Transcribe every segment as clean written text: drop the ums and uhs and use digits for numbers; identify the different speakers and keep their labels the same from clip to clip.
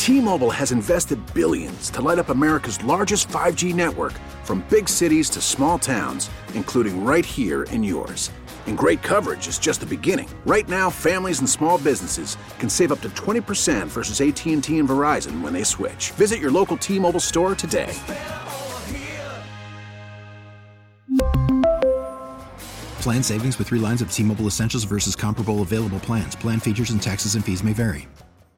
Speaker 1: T-Mobile has invested billions to light up America's largest 5G network, from big cities to small towns, including right here in yours. And great coverage is just the beginning. Right now, families and small businesses can save up to 20% versus AT&T and Verizon when they switch. Visit your local T-Mobile store today.
Speaker 2: Plan savings with 3 lines of T-Mobile Essentials versus comparable available plans. Plan features and taxes and fees may vary.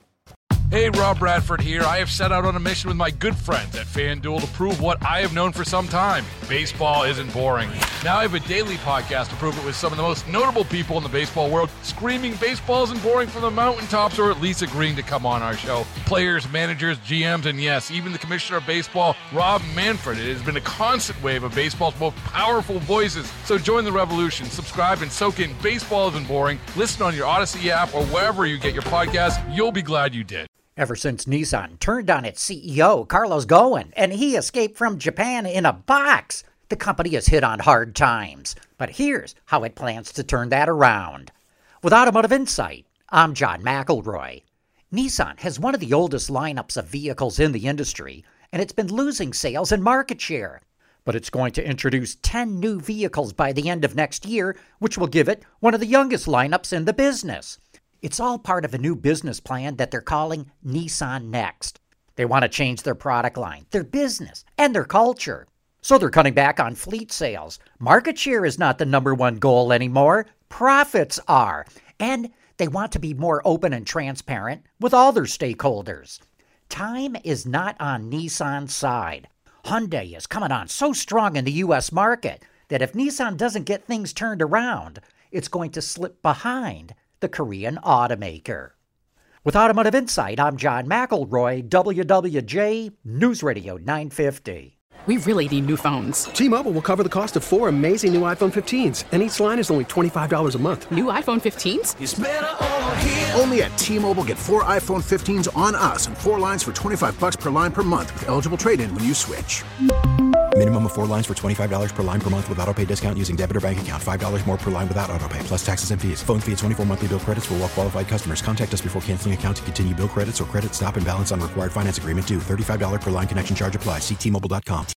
Speaker 3: Hey, Rob Bradford here. I have set out on a mission with my good friends at FanDuel to prove what I have known for some time. Baseball isn't boring. Now I have a daily podcast to prove it with some of the most notable people in the baseball world, screaming baseball isn't boring from the mountaintops, or at least agreeing to come on our show. Players, managers, GMs, and yes, even the commissioner of baseball, Rob Manfred. It has been a constant wave of baseball's most powerful voices. So join the revolution. Subscribe and soak in Baseball Isn't Boring. Listen on your Odyssey app or wherever you get your podcast. You'll be glad you did.
Speaker 4: Ever since Nissan turned on its CEO, Carlos Ghosn, and he escaped from Japan in a box, the company has hit on hard times. But here's how it plans to turn that around. With Automotive Insight, I'm John McElroy. Nissan has one of the oldest lineups of vehicles in the industry, and it's been losing sales and market share. But it's going to introduce 10 new vehicles by the end of next year, which will give it one of the youngest lineups in the business. It's all part of a new business plan that they're calling Nissan Next. They want to change their product line, their business, and their culture. So they're cutting back on fleet sales. Market share is not the number one goal anymore. Profits are. And they want to be more open and transparent with all their stakeholders. Time is not on Nissan's side. Hyundai is coming on so strong in the U.S. market that if Nissan doesn't get things turned around, it's going to slip behind the Korean automaker. With Automotive Insight, I'm John McElroy, WWJ News Radio 950.
Speaker 5: We really need new phones.
Speaker 6: T-Mobile will cover the cost of 4 amazing new iPhone 15s, and each line is only $25 a month.
Speaker 5: New iPhone 15s?
Speaker 1: It's better over here. Only at T-Mobile, get 4 iPhone 15s on us and 4 lines for $25 per line per month with eligible trade-in when you switch.
Speaker 2: Minimum of 4 lines for $25 per line per month with autopay discount using debit or bank account. $5 more per line without autopay, plus taxes and fees. Phone fee at 24 monthly bill credits for well-qualified customers. Contact us before canceling account to continue bill credits or credit stop and balance on required finance agreement due. $35 per line connection charge applies. See T-Mobile.com.